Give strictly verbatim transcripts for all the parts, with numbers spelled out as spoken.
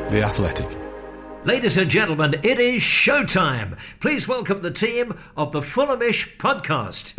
The Athletic. Ladies and gentlemen, it is showtime. Please welcome the team of the Fulhamish podcast.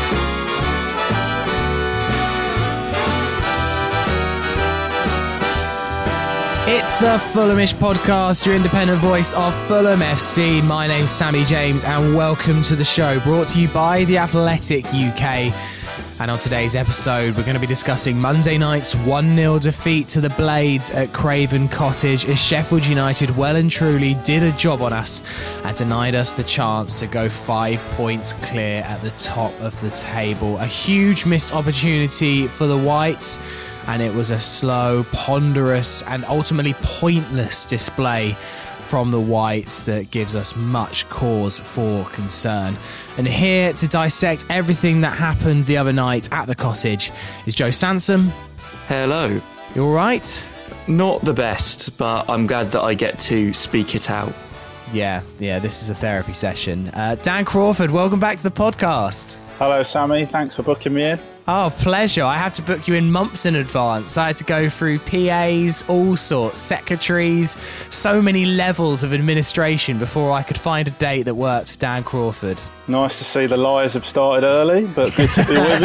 It's the Fulhamish podcast, your independent voice of Fulham F C. My name's Sammy James and welcome to the show, brought to you by The Athletic U K. And on today's episode, we're going to be discussing Monday night's one nil defeat to the Blades at Craven Cottage as Sheffield United well and truly did a job on us and denied us the chance to go five points clear at the top of the table. A huge missed opportunity for the Whites, and it was a slow, ponderous and ultimately pointless display from the Whites that gives us much cause for concern. And here to dissect everything that happened the other night at the Cottage is Joe Sansom. Hello. You all right? Not the best, but I'm glad that I get to speak it out. Yeah, yeah, this is a therapy session. Uh, Dan Crawford, welcome back to the podcast. Hello, Sammy. Thanks for booking me in. Oh, pleasure. I have to book you in months in advance. I had to go through P As, all sorts, secretaries, so many levels of administration before I could find a date that worked for Dan Crawford. Nice to see the lies have started early, but good to be with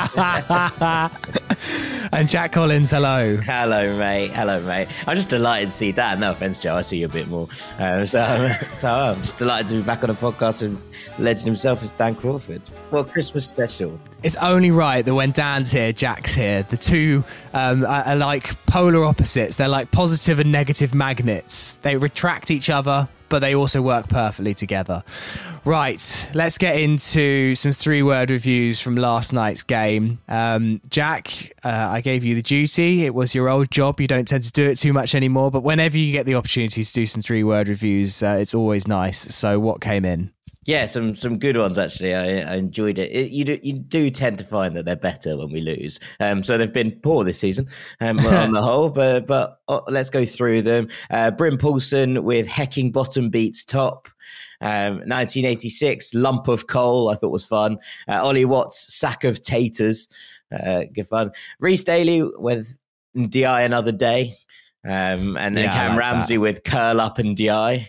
you. And Jack Collins, hello. Hello, mate. Hello, mate. I'm just delighted to see Dan. No offence, Joe. I see you a bit more. Um, so, so I'm just delighted to be back on a podcast with legend himself is Dan Crawford. Well, Christmas special. It's only right that when Dan's here, Jack's here. The two um, are, are like polar opposites. They're like positive and negative magnets. They retract each other, but they also work perfectly together. Right, let's get into some three-word reviews from last night's game. Um, Jack, uh, I gave you the duty. It was your old job. You don't tend to do it too much anymore, but whenever you get the opportunity to do some three-word reviews, uh, it's always nice. So what came in? Yeah, some some good ones, actually. I, I enjoyed it. it you, do, you do tend to find that they're better when we lose. Um, so they've been poor this season um, on the whole, but but oh, let's go through them. Uh, Bryn Paulson with Hecking Bottom beats top. Um, nineteen eighty-six, Lump of Coal, I thought was fun. Uh, Ollie Watts, Sack of Taters, uh, good fun. Reece Daly with D I Another Day. Um, and then yeah, Cam Ramsey that. with Curl Up and D I.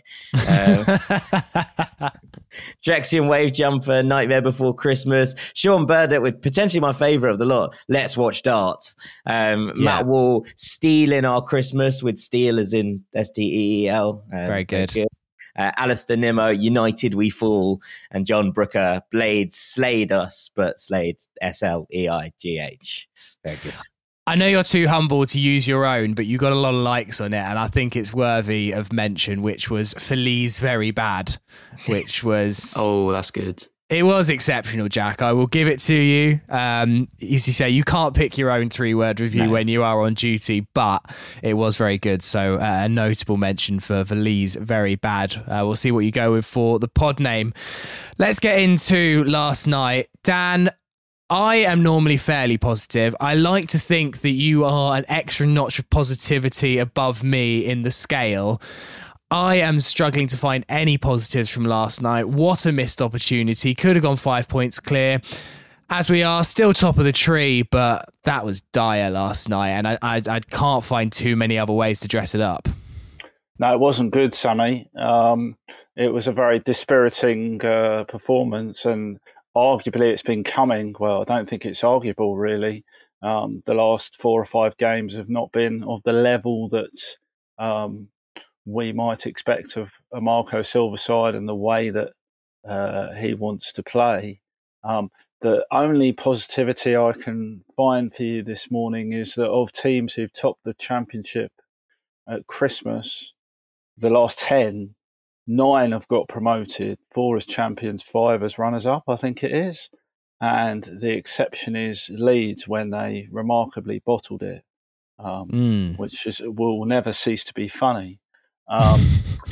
Um, Drexian Wave Jumper, Nightmare Before Christmas. Sean Burdett with potentially my favourite of the lot, Let's Watch Darts. Um, yeah. Matt Wall, Stealing Our Christmas with Steel as in S T E E L. Um, very good. Very good. Uh, Alistair Nimmo, United We Fall. And John Brooker, Blades Slayed Us, but Slayed S L E I G H. Very good. I know you're too humble to use your own, but you got a lot of likes on it, and I think it's worthy of mention, which was Feliz Very Bad, which was... oh, that's good. It was exceptional, Jack. I will give it to you. Um, as you say, you can't pick your own three-word review no. when you are on duty, but it was very good. So uh, a notable mention for Feliz Very Bad. Uh, we'll see what you go with for the pod name. Let's get into last night. Dan, I am normally fairly positive. I like to think that you are an extra notch of positivity above me in the scale. I am struggling to find any positives from last night. What a missed opportunity. Could have gone five points clear. As we are still top of the tree, but that was dire last night, and I, I, I can't find too many other ways to dress it up. No, it wasn't good, Sammy. Um, it was a very dispiriting uh, performance, and arguably it's been coming. Well, I don't think it's arguable, really. Um, the last four or five games have not been of the level that um, we might expect of a Marco Silva side and the way that uh, he wants to play. Um, the only positivity I can find for you this morning is that of teams who've topped the championship at Christmas, the last ten, nine have got promoted, four as champions, five as runners-up, I think it is. And the exception is Leeds when they remarkably bottled it, um, mm. which is, will never cease to be funny. Um,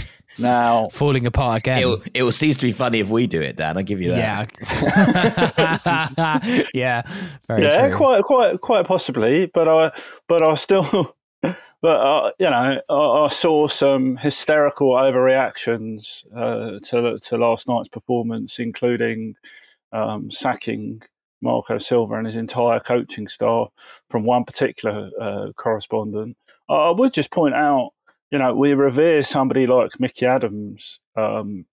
now falling apart again. It will, it will cease to be funny if we do it, Dan. I'll give you that. Yeah, yeah, very yeah, true. quite, quite, quite possibly. But I, but I still, but uh, you know, I, I saw some hysterical overreactions uh, to to last night's performance, including um, sacking Marco Silva and his entire coaching staff from one particular uh, correspondent. I would just point out you know, we revere somebody like Mickey Adams um,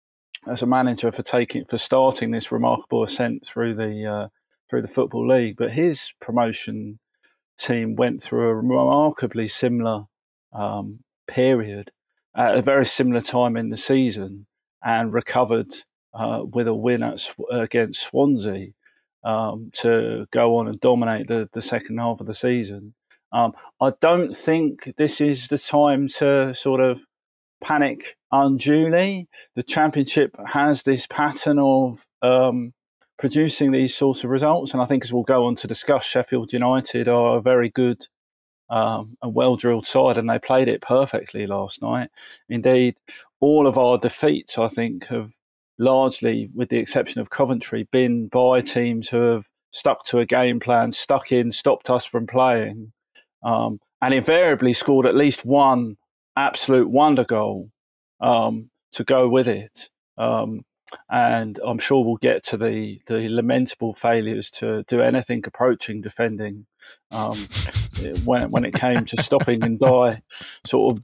as a manager for taking for starting this remarkable ascent through the uh, through the Football League, but his promotion team went through a remarkably similar um, period at a very similar time in the season and recovered uh, with a win at, against Swansea um, to go on and dominate the, the second half of the season. Um, I don't think this is the time to sort of panic unduly. The Championship has this pattern of um, producing these sorts of results, and I think, as we'll go on to discuss, Sheffield United are a very good um, and well-drilled side, and they played it perfectly last night. Indeed, all of our defeats, I think, have largely, with the exception of Coventry, been by teams who have stuck to a game plan, stuck in, stopped us from playing, um, and invariably scored at least one absolute wonder goal um, to go with it. Um, and I'm sure we'll get to the, the lamentable failures to do anything approaching defending um, when, when it came to stopping Ndiaye sort of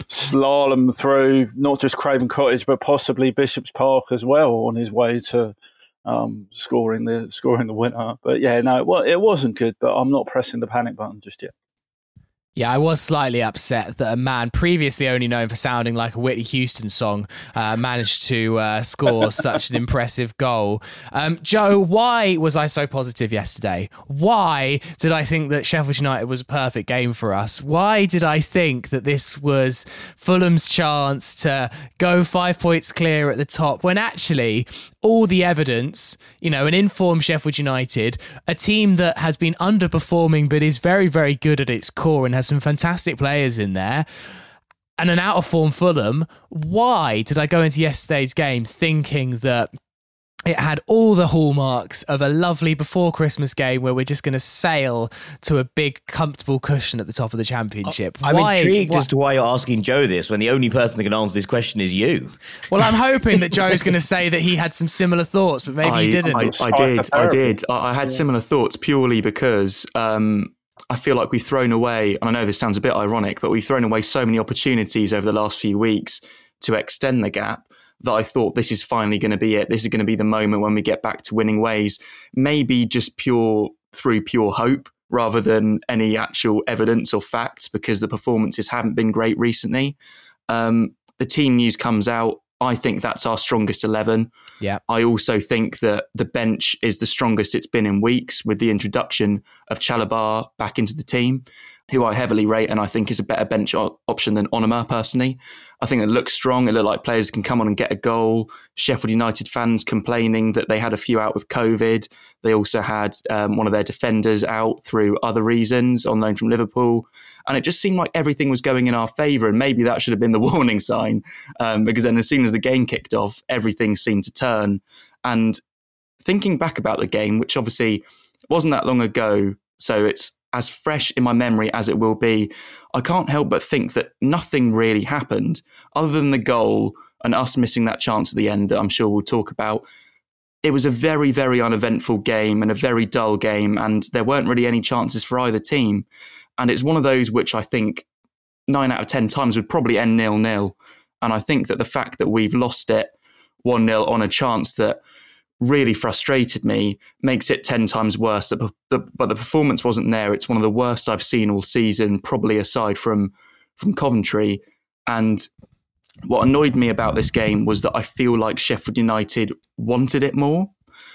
slalom through not just Craven Cottage but possibly Bishop's Park as well on his way to um, scoring the scoring the winner. But yeah, no, well, it wasn't good, but I'm not pressing the panic button just yet. Yeah, I was slightly upset that a man previously only known for sounding like a Whitney Houston song uh, managed to uh, score such an impressive goal. Um, Joe, why was I so positive yesterday? Why did I think that Sheffield United was a perfect game for us? Why did I think that this was Fulham's chance to go five points clear at the top when actually all the evidence, you know, an informed Sheffield United, a team that has been underperforming but is very, very good at its core and has some fantastic players in there, and an out-of-form Fulham. Why did I go into yesterday's game thinking that it had all the hallmarks of a lovely before-Christmas game where we're just going to sail to a big, comfortable cushion at the top of the Championship? I'm why, intrigued why, as to why you're asking Joe this when the only person that can answer this question is you. Well, I'm hoping that Joe's going to say that he had some similar thoughts, but maybe I, he didn't. I, I did. I did. I, I had similar thoughts purely because um, I feel like we've thrown away, and I know this sounds a bit ironic, but we've thrown away so many opportunities over the last few weeks to extend the gap that I thought this is finally going to be it. This is going to be the moment when we get back to winning ways, maybe just pure through pure hope rather than any actual evidence or facts, because the performances haven't been great recently. Um, the team news comes out. I think that's our strongest eleven. Yeah. I also think that the bench is the strongest it's been in weeks with the introduction of Chalobah back into the team, who I heavily rate and I think is a better bench op- option than Onuma personally. I think it looks strong. It looked like players can come on and get a goal. Sheffield United fans complaining that they had a few out with COVID. They also had um, one of their defenders out through other reasons on loan from Liverpool. And it just seemed like everything was going in our favour. And maybe that should have been the warning sign um, because then as soon as the game kicked off, everything seemed to turn. And thinking back about the game, which obviously wasn't that long ago, so it's as fresh in my memory as it will be, I can't help but think that nothing really happened other than the goal and us missing that chance at the end that I'm sure we'll talk about. It was a very, very uneventful game and a very dull game, and there weren't really any chances for either team. And it's one of those which I think nine out of ten times would probably end nil-nil. And I think that the fact that we've lost it one nil on a chance that really frustrated me makes it ten times worse. But the performance wasn't there. It's one of the worst I've seen all season, probably aside from from Coventry. And what annoyed me about this game was that I feel like Sheffield United wanted it more.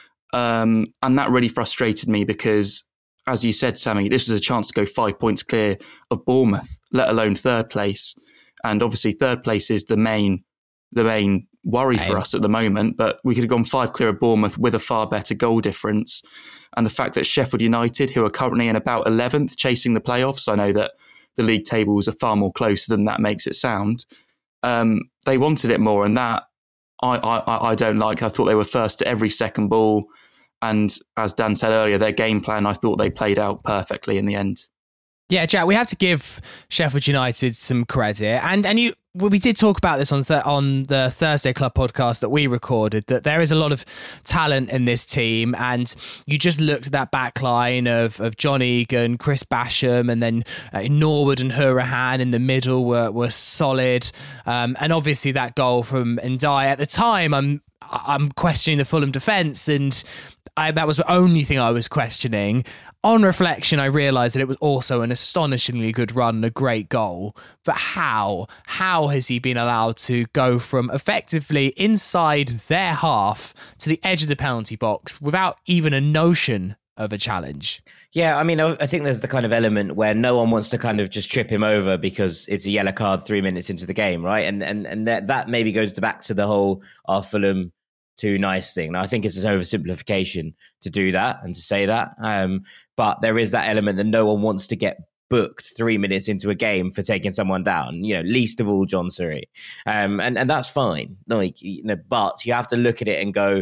Um, and that really frustrated me because, as you said, Sammy, this was a chance to go five points clear of Bournemouth, let alone third place. And obviously third place is the main the main worry for us at the moment, but we could have gone five clear of Bournemouth with a far better goal difference. And the fact that Sheffield United, who are currently in about eleventh, chasing the playoffs, I know that the league tables are far more closer than that makes it sound. Um, they wanted it more, and that I, I, I don't like. I thought they were first to every second ball. And as Dan said earlier, their game plan, I thought they played out perfectly in the end. Yeah, Jack, we have to give Sheffield United some credit. And and you well, we did talk about this on th- on the Thursday Club podcast that we recorded, that there is a lot of talent in this team, and you just looked at that back line of, of John Egan, Chris Basham, and then uh, Norwood and Hourihane in the middle were, were solid. Um, and obviously that goal from Ndiaye, at the time, I'm I'm questioning the Fulham defence, and I, that was the only thing I was questioning. On reflection, I realised that it was also an astonishingly good run and a great goal. But how? How has he been allowed to go from effectively inside their half to the edge of the penalty box without even a notion of a challenge? Yeah, I mean, I think there's the kind of element where no one wants to kind of just trip him over because it's a yellow card three minutes into the game, right? And and and that, that maybe goes back to the whole our Fulham too nice thing. Now, I think it's an oversimplification to do that and to say that. Um, but there is that element that no one wants to get booked three minutes into a game for taking someone down, you know, least of all John Surrey. Um, and, and that's fine. Like, you know, but you have to look at it and go,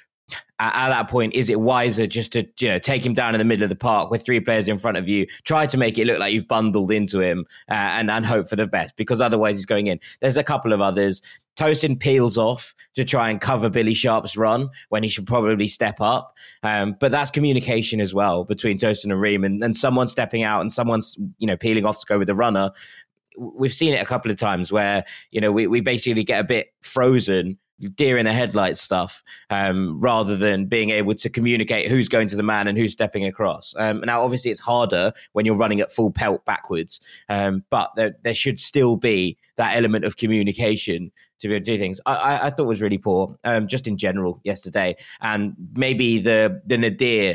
At, at that point, is it wiser just to, you know, take him down in the middle of the park with three players in front of you, try to make it look like you've bundled into him uh, and, and hope for the best, because otherwise he's going in. There's a couple of others. Tosin peels off to try and cover Billy Sharp's run when he should probably step up. Um, but that's communication as well between Tosin and Ream, and, and someone stepping out and someone's, you know, peeling off to go with the runner. We've seen it a couple of times where, you know, we, we basically get a bit frozen, deer in the headlights stuff, um, rather than being able to communicate who's going to the man and who's stepping across. Um, now, obviously, it's harder when you're running at full pelt backwards, um, but there, there should still be that element of communication to be able to do things. I, I, I thought was really poor, um, just in general yesterday, and maybe the the nadir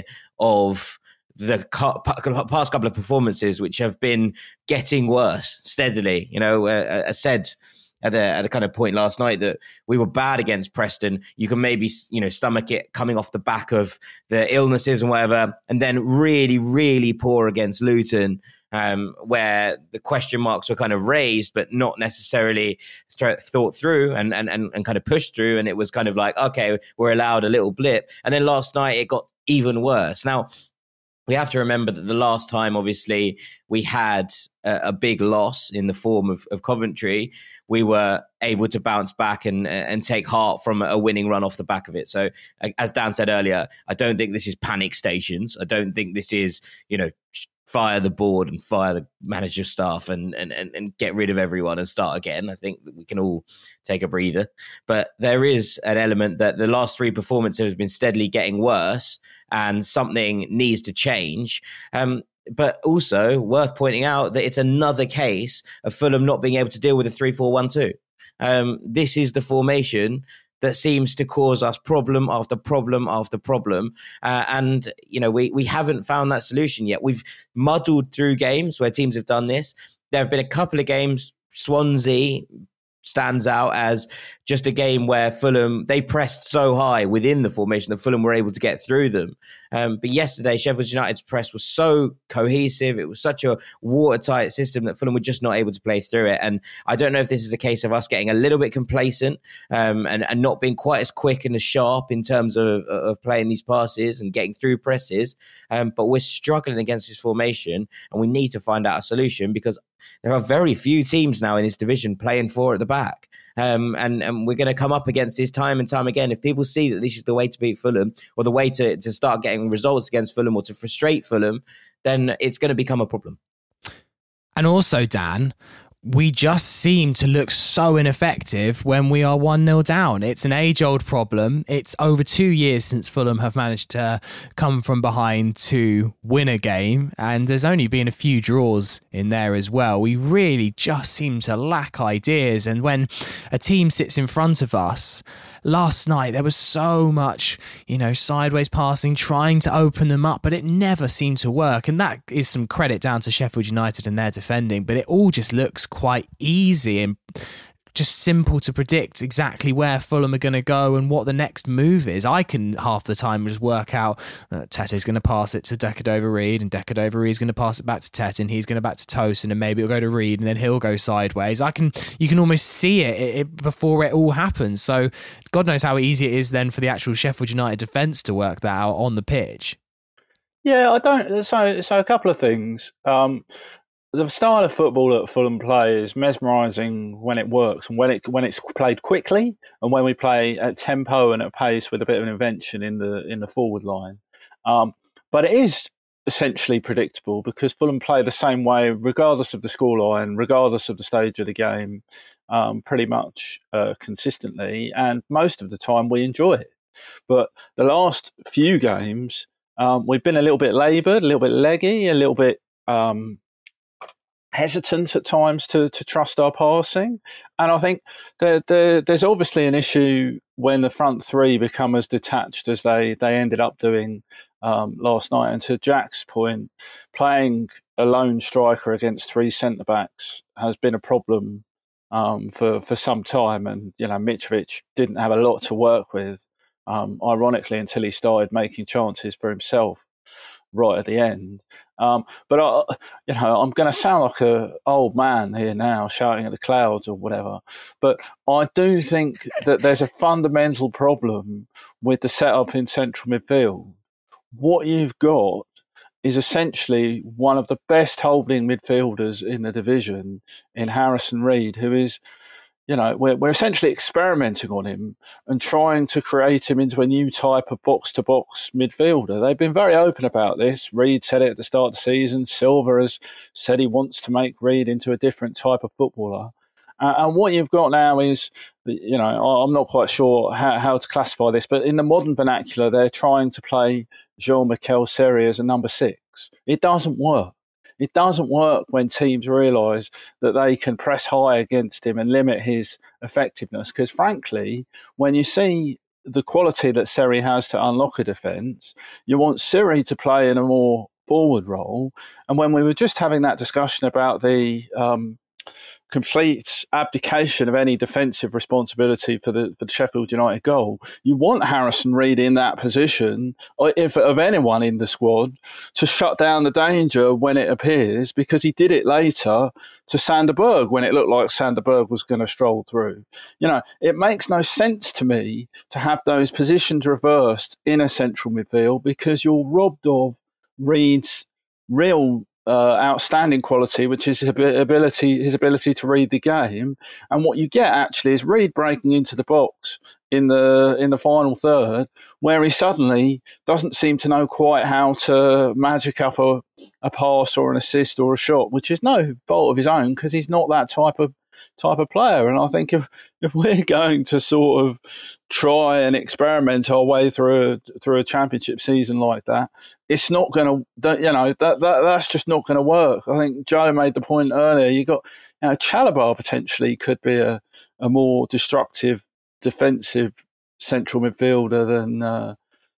of the past couple of performances, which have been getting worse steadily. You know, uh, I said at the, at the kind of point last night that we were bad against Preston. You can maybe, you know, stomach it coming off the back of the illnesses and whatever, and then really, really poor against Luton, um, where the question marks were kind of raised, but not necessarily th- thought through and, and, and, and kind of pushed through. And it was kind of like, okay, we're allowed a little blip. And then last night it got even worse. Now, we have to remember that the last time, obviously, we had a, a big loss in the form of, of Coventry, we were able to bounce back and and take heart from a winning run off the back of it. So, as Dan said earlier, I don't think this is panic stations. I don't think this is, you know, fire the board and fire the manager staff and, and, and, and get rid of everyone and start again. I think that we can all take a breather. But there is an element that the last three performances have been steadily getting worse and something needs to change. Um, but also worth pointing out that it's another case of Fulham not being able to deal with a three four one two. Um, this is the formation that seems to cause us problem after problem after problem. Uh, and, you know, we, we haven't found that solution yet. We've muddled through games where teams have done this. There have been a couple of games, Swansea stands out as just a game where Fulham, they pressed so high within the formation that Fulham were able to get through them. Um, but yesterday, Sheffield United's press was so cohesive. It was such a watertight system that Fulham were just not able to play through it. And I don't know if this is a case of us getting a little bit complacent um, and, and not being quite as quick and as sharp in terms of, of playing these passes and getting through presses. Um, but we're struggling against this formation and we need to find out a solution, because there are very few teams now in this division playing four at the back. Um, and, and we're going to come up against this time and time again. If people see that this is the way to beat Fulham, or the way to, to start getting results against Fulham, or to frustrate Fulham, then it's going to become a problem. And also, Dan, we just seem to look so ineffective when we are one nil down. It's an age-old problem. It's over two years since Fulham have managed to come from behind to win a game, and there's only been a few draws in there as well. We really just seem to lack ideas, and when a team sits in front of us, last night there was so much, you know, sideways passing, trying to open them up, but it never seemed to work. And that is some credit down to Sheffield United and their defending, but it all just looks quite easy and just simple to predict exactly where Fulham are going to go and what the next move is. I can half the time just work out that Tete's going to pass it to Decordova-Reid, and Decordova-Reid's going to pass it back to Tete, and he's going to back to Tosin, and maybe it'll go to Reid, and then he'll go sideways. I can, you can almost see it, it, it before it all happens. So God knows how easy it is then for the actual Sheffield United defence to work that out on the pitch. Yeah, I don't. So, so a couple of things. Um, the style of football that Fulham play is mesmerising when it works and when it when it's played quickly, and when we play at tempo and at pace with a bit of an invention in the in the forward line. Um, but it is essentially predictable because Fulham play the same way regardless of the scoreline, regardless of the stage of the game, um, pretty much uh, consistently, and most of the time we enjoy it. But the last few games, um, we've been a little bit laboured, a little bit leggy, a little bit um, hesitant at times to, to trust our passing. And I think there, there, there's obviously an issue when the front three become as detached as they, they ended up doing um, last night. And to Jack's point, playing a lone striker against three centre-backs has been a problem um, for, for some time. And, you know, Mitrovic didn't have a lot to work with, um, ironically, until he started making chances for himself right at the end. Um, but, I, you know, I'm going to sound like an old man here now shouting at the clouds or whatever. But I do think that there's a fundamental problem with the setup in central midfield. What you've got is essentially one of the best holding midfielders in the division in Harrison Reed, who is, you know, we're, we're essentially experimenting on him and trying to create him into a new type of box-to-box midfielder. They've been very open about this. Reed said it at the start of the season. Silva has said he wants to make Reed into a different type of footballer. Uh, and what you've got now is, you know, I'm not quite sure how, how to classify this, but in the modern vernacular, they're trying to play Jean-Michel Seri as a number six. It doesn't work. It doesn't work when teams realise that they can press high against him and limit his effectiveness. Because frankly, when you see the quality that Seri has to unlock a defence, you want Seri to play in a more forward role. And when we were just having that discussion about the um, complete abdication of any defensive responsibility for the, for the Sheffield United goal, you want Harrison Reed in that position, or if of anyone in the squad, to shut down the danger when it appears, because he did it later to Sander Berg when it looked like Sander Berg was going to stroll through. You know, it makes no sense to me to have those positions reversed in a central midfield, because you're robbed of Reed's real Uh, outstanding quality, which is his ability, his ability to read the game. And what you get actually is Reed breaking into the box in the in the final third, where he suddenly doesn't seem to know quite how to magic up a, a pass or an assist or a shot, which is no fault of his own, because he's not that type of type of player. And I think if if we're going to sort of try and experiment our way through a, through a championship season like that, it's not going to, you know, that, that that's just not going to work. I think Joe made the point earlier. You got, you know, Chalobah potentially could be a, a more destructive defensive central midfielder than uh,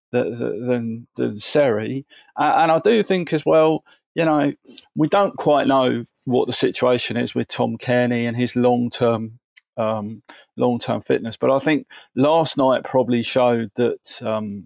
than than Seri, and I do think as well, you know, we don't quite know what the situation is with Tom Cairney and his long-term um, long-term fitness. But I think last night probably showed that um,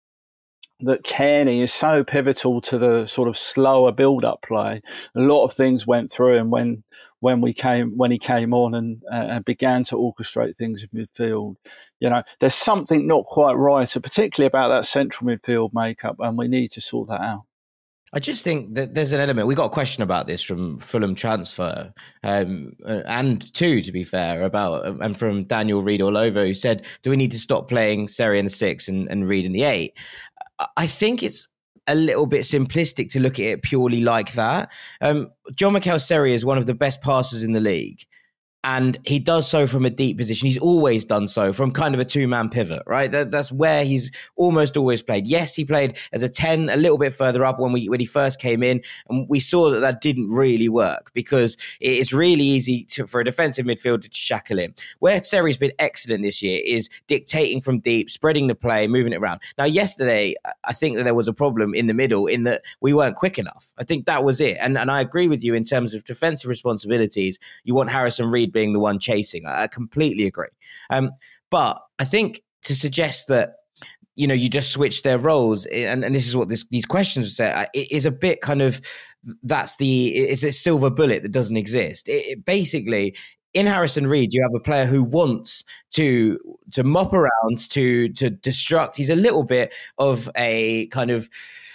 that Cairney is so pivotal to the sort of slower build-up play. A lot of things went through him when when we came when he came on and, uh, and began to orchestrate things in midfield. You know, there's something not quite right, particularly about that central midfield makeup, and we need to sort that out. I just think that there's an element. We got a question about this from Fulham Transfer, um, and two, to be fair, about and from Daniel Reed all over, who said, "Do we need to stop playing Seri in the six and, and Reed in the eight?" I think it's a little bit simplistic to look at it purely like that. Um, Jean-Michel Seri is one of the best passers in the league. And he does so from a deep position. He's always done so from kind of a two-man pivot, right? That, that's where he's almost always played. Yes, he played as a ten, a little bit further up when we when he first came in, and we saw that that didn't really work because it's really easy to, for a defensive midfielder to shackle him. Where Seri's been excellent this year is dictating from deep, spreading the play, moving it around. Now, yesterday, I think that there was a problem in the middle in that we weren't quick enough. I think that was it. And, and I agree with you in terms of defensive responsibilities. You want Harrison Reed being the one chasing. I completely agree. Um, but I think to suggest that, you know, you just switch their roles, and, and this is what this, these questions would say, it is a bit kind of, that's the, it's a silver bullet that doesn't exist. It, it basically, in Harrison Reed, you have a player who wants to to mop around, to to destruct. He's a little bit of a kind of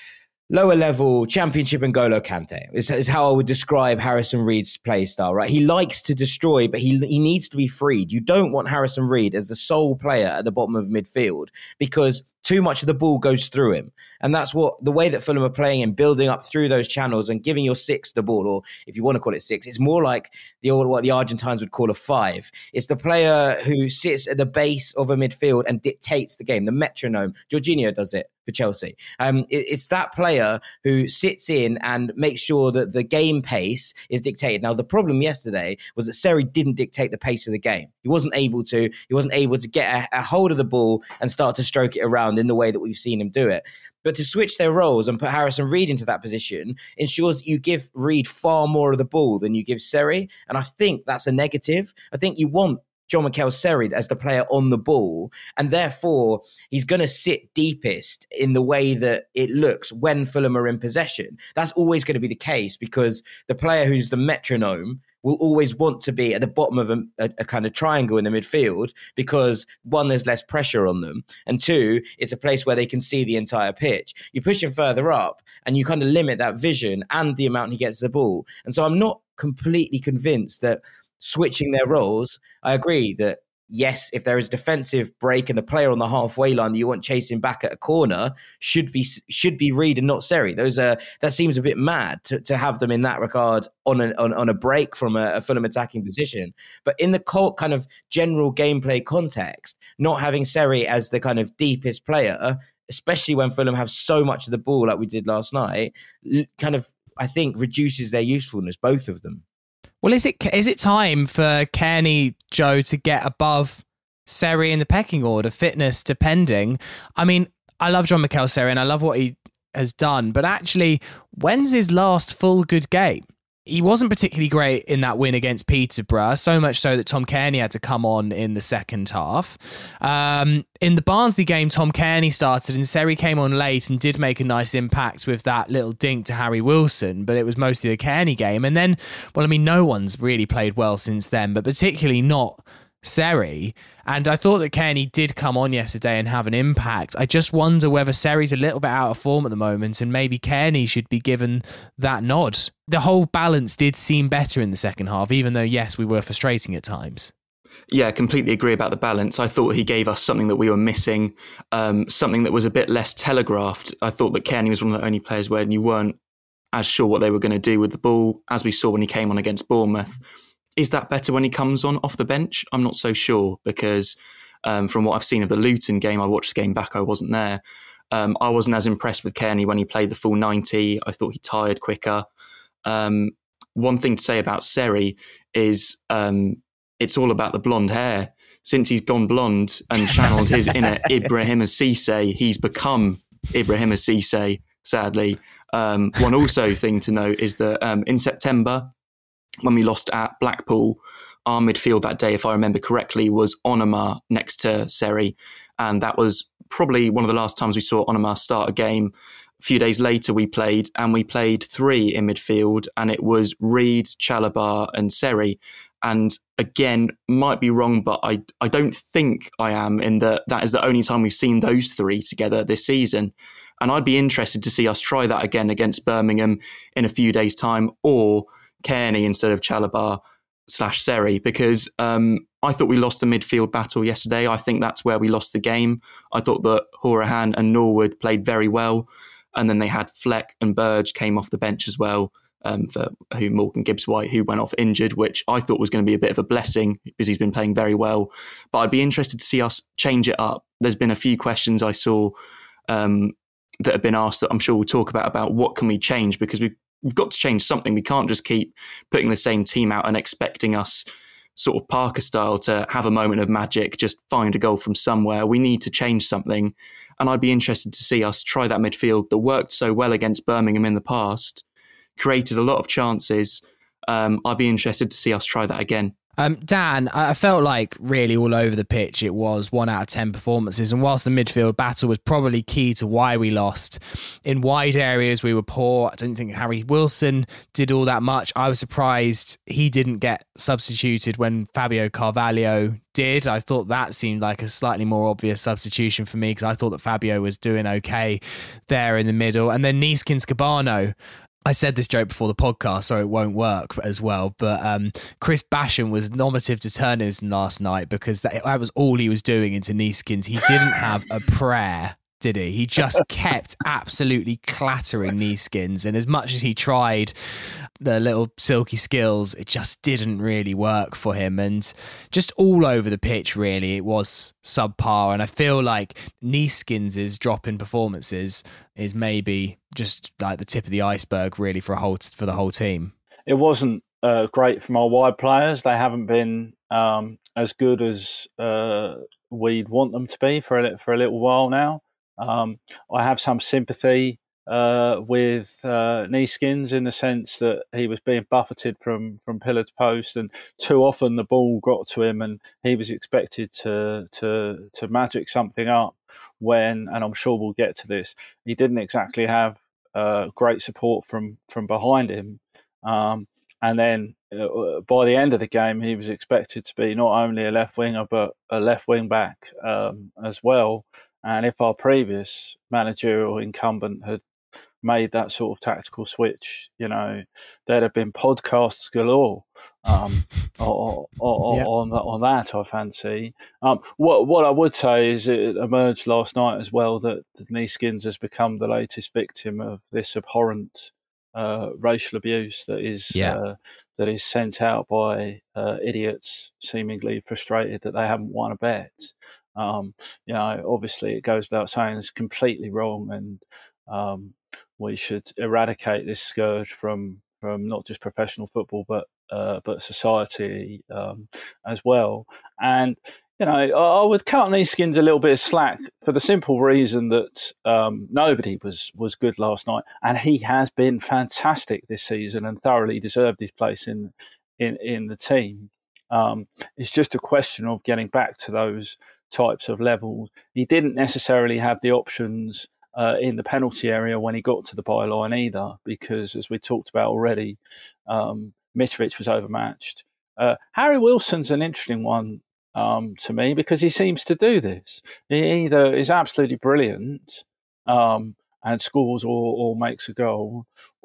lower level championship N'Golo Kante is, is how I would describe Harrison Reed's play style, right? He likes to destroy, but he he needs to be freed. You don't want Harrison Reed as the sole player at the bottom of midfield because too much of the ball goes through him. And that's what the way that Fulham are playing and building up through those channels and giving your six the ball, or if you want to call it six, it's more like the old, what the Argentines would call a five. It's the player who sits at the base of a midfield and dictates the game, the metronome. Jorginho does it for Chelsea. Um, it, it's that player who sits in and makes sure that the game pace is dictated. Now, the problem yesterday was that Seri didn't dictate the pace of the game. He wasn't able to. He wasn't able to get a, a hold of the ball and start to stroke it around in the way that we've seen him do it. But to switch their roles and put Harrison Reed into that position ensures that you give Reed far more of the ball than you give Seri. And I think that's a negative. I think you want John Mikel Seri as the player on the ball, and therefore he's going to sit deepest in the way that it looks when Fulham are in possession. That's always going to be the case because the player who's the metronome will always want to be at the bottom of a, a, a kind of triangle in the midfield because, one, there's less pressure on them, and two, it's a place where they can see the entire pitch. You push him further up and you kind of limit that vision and the amount he gets the ball. And so I'm not completely convinced that switching their roles, I agree that, yes, if there is a defensive break and the player on the halfway line that you want chasing back at a corner should be should be Reed and not Seri. Those are that seems a bit mad to, to have them in that regard on a, on, on a break from a, a Fulham attacking position. But in the kind of general gameplay context, not having Seri as the kind of deepest player, especially when Fulham have so much of the ball like we did last night, kind of, I think, reduces their usefulness, both of them. Well, is it is it time for Kearney, Joe, to get above Seri in the pecking order, fitness depending? I mean, I love John Mikel Seri and I love what he has done, but actually, when's his last full good game? He wasn't particularly great in that win against Peterborough, so much so that Tom Kearney had to come on in the second half. Um, in the Barnsley game, Tom Kearney started and Seri came on late and did make a nice impact with that little dink to Harry Wilson, but it was mostly the Kearney game. And then, well, I mean, no one's really played well since then, but particularly not Seri. And I thought that Kearney did come on yesterday and have an impact. I just wonder whether Seri's a little bit out of form at the moment and maybe Kearney should be given that nod. The whole balance did seem better in the second half, even though, yes, we were frustrating at times. Yeah, completely agree about the balance. I thought he gave us something that we were missing, um, something that was a bit less telegraphed. I thought that Kearney was one of the only players where you weren't as sure what they were going to do with the ball, as we saw when he came on against Bournemouth. Is that better when he comes on off the bench? I'm not so sure because um, from what I've seen of the Luton game, I watched the game back, I wasn't there. Um, I wasn't as impressed with Kearney when he played the full ninety. I thought he tired quicker. Um, one thing to say about Seri is um, it's all about the blonde hair. Since he's gone blonde and channeled his inner Ibrahima Cissé, he's become Ibrahima Cissé, sadly. Um, one also thing to note is that um, in September, when we lost at Blackpool, our midfield that day, if I remember correctly, was Onomah next to Seri. And that was probably one of the last times we saw Onomah start a game. A few days later, we played, and we played three in midfield, and it was Reed, Chalobah, and Seri. And again, might be wrong, but I I don't think I am in that that is the only time we've seen those three together this season. And I'd be interested to see us try that again against Birmingham in a few days' time, or Kearney instead of Chalobah slash Seri, because um, I thought we lost the midfield battle yesterday. I think that's where we lost the game. I thought that Hourihane and Norwood played very well. And then they had Fleck and Burge came off the bench as well, um, for who Morgan Gibbs-White, who went off injured, which I thought was going to be a bit of a blessing because he's been playing very well. But I'd be interested to see us change it up. There's been a few questions I saw um, that have been asked that I'm sure we'll talk about, about what can we change, because we've We've got to change something. We can't just keep putting the same team out and expecting us sort of Parker style to have a moment of magic, just find a goal from somewhere. We need to change something. And I'd be interested to see us try that midfield that worked so well against Birmingham in the past, created a lot of chances. Um, I'd be interested to see us try that again. Um, Dan, I felt like really all over the pitch it was one out of ten performances, and whilst the midfield battle was probably key to why we lost, in wide areas we were poor. I didn't think Harry Wilson did all that much. I was surprised he didn't get substituted when Fabio Carvalho did. I thought that seemed like a slightly more obvious substitution for me, because I thought that Fabio was doing okay there in the middle. And then Neeskens Kebano, I said this joke before the podcast, so it won't work as well, but um, Chris Basham was nominative to Turnism last night because that, that was all he was doing into Neeskens. He didn't have a prayer, did he? He just kept absolutely clattering Neeskens, and as much as he tried the little silky skills, it just didn't really work for him. And just all over the pitch, really, it was subpar. And I feel like Neeskens' drop in performances is maybe just like the tip of the iceberg, really, for a whole for the whole team. It wasn't uh, great from our wide players. They haven't been um, as good as uh, we'd want them to be for a, for a little while now. Um, I have some sympathy uh, with uh, Neeskens in the sense that he was being buffeted from, from pillar to post, and too often the ball got to him and he was expected to to to magic something up when, and I'm sure we'll get to this, he didn't exactly have uh, great support from, from behind him. Um, and then uh, by the end of the game, he was expected to be not only a left winger, but a left wing back um, as well. And if our previous managerial incumbent had made that sort of tactical switch, you know, there'd have been podcasts galore um, on, on, yeah. on, on that, I fancy. Um, what what I would say is it emerged last night as well that Neeskens has become the latest victim of this abhorrent uh, racial abuse that is yeah. uh, that is sent out by uh, idiots seemingly frustrated that they haven't won a bet. Um, you know, obviously it goes without saying it's completely wrong, and um, we should eradicate this scourge from, from not just professional football, but uh, but society um, as well. And you know, I, I would cut Neeskens a little bit of slack for the simple reason that um, nobody was was good last night, and he has been fantastic this season and thoroughly deserved his place in in in the team. Um, it's just a question of getting back to those types of levels. He didn't necessarily have the options uh, in the penalty area when he got to the byline either, because as we talked about already, um, Mitrovic was overmatched. Uh, Harry Wilson's an interesting one um, to me because he seems to do this. He either is absolutely brilliant um, and scores or, or makes a goal,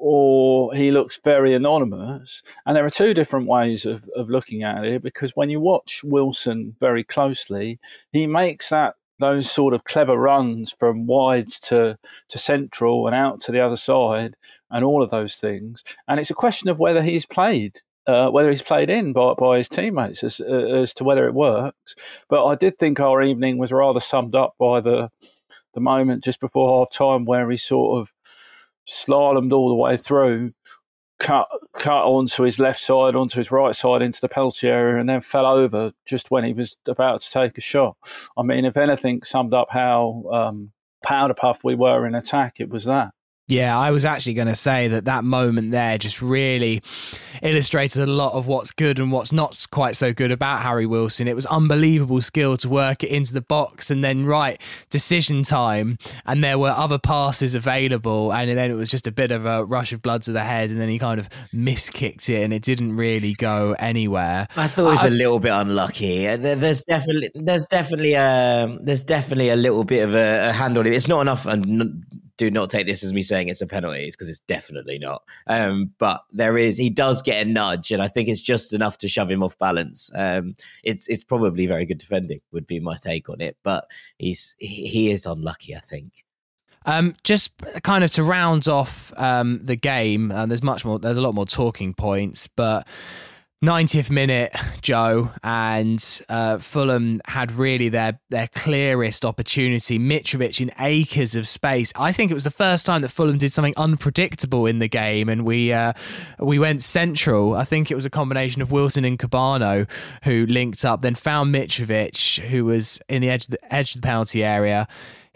or he looks very anonymous. And there are two different ways of, of looking at it, because when you watch Wilson very closely, he makes that those sort of clever runs from wides to, to central and out to the other side and all of those things. And it's a question of whether he's played, uh, whether he's played in by, by his teammates as, as to whether it works. But I did think our evening was rather summed up by the the moment just before half time where he sort of slalomed all the way through, cut cut onto his left side, onto his right side into the penalty area, and then fell over just when he was about to take a shot. I mean, if anything summed up how um, powder puff we were in attack, it was that. Yeah, I was actually going to say that that moment there just really illustrated a lot of what's good and what's not quite so good about Harry Wilson. It was unbelievable skill to work it into the box and then right decision time, and there were other passes available, and then it was just a bit of a rush of blood to the head, and then he kind of miskicked it and it didn't really go anywhere. I thought it was I, a little bit unlucky. There's definitely there's definitely um there's definitely a little bit of a, a hand on it. It's not enough, and do not take this as me saying it's a penalty, because it's definitely not. Um, but there is, he does get a nudge, and I think it's just enough to shove him off balance. Um, it's it's probably very good defending, would be my take on it. But he's he, he is unlucky, I think. Um, just kind of to round off um, the game, and there's much more. There's a lot more talking points, but ninetieth minute, Joe, and uh, Fulham had really their their clearest opportunity. Mitrovic in acres of space. I think it was the first time that Fulham did something unpredictable in the game, and we uh, we went central. I think it was a combination of Wilson and Kebano who linked up, then found Mitrovic, who was in the edge of the, edge of the penalty area.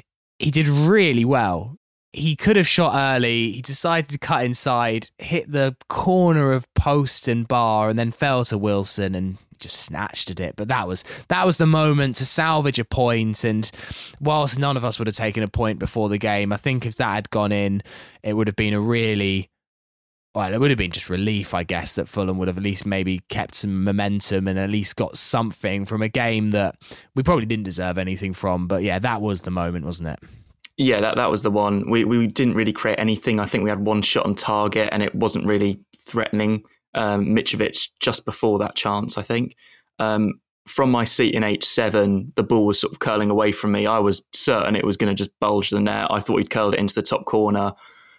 He did really well. He could have shot early. He decided to cut inside, hit the corner of post and bar, and then fell to Wilson. And just snatched at it. But that was that was the moment to salvage a point. And whilst none of us would have taken a point before the game, I think if that had gone in, it would have been a really, well, it would have been just relief, I guess, that Fulham would have at least maybe kept some momentum and at least got something from a game that we probably didn't deserve anything from. But yeah, that was the moment, wasn't it? Yeah, that, that was the one. We we didn't really create anything. I think we had one shot on target and it wasn't really threatening um, Mitrovic just before that chance, I think. Um, from my seat in H seven, the ball was sort of curling away from me. I was certain it was going to just bulge the net. I thought he'd curled it into the top corner.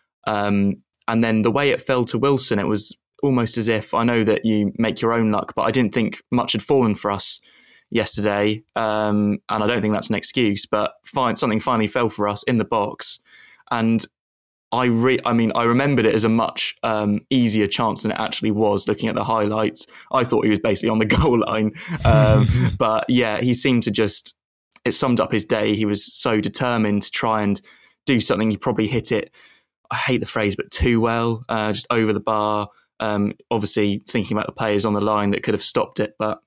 Um, and then the way it fell to Wilson, it was almost as if, I know that you make your own luck, but I didn't think much had fallen for us yesterday. Um, and I don't think that's an excuse, but fine, something finally fell for us in the box. And I re- I mean, I remembered it as a much um, easier chance than it actually was looking at the highlights. I thought he was basically on the goal line. Um, but yeah, he seemed to just, it summed up his day. He was so determined to try and do something. He probably hit it, I hate the phrase, but too well, uh, just over the bar. Um, obviously thinking about the players on the line that could have stopped it. But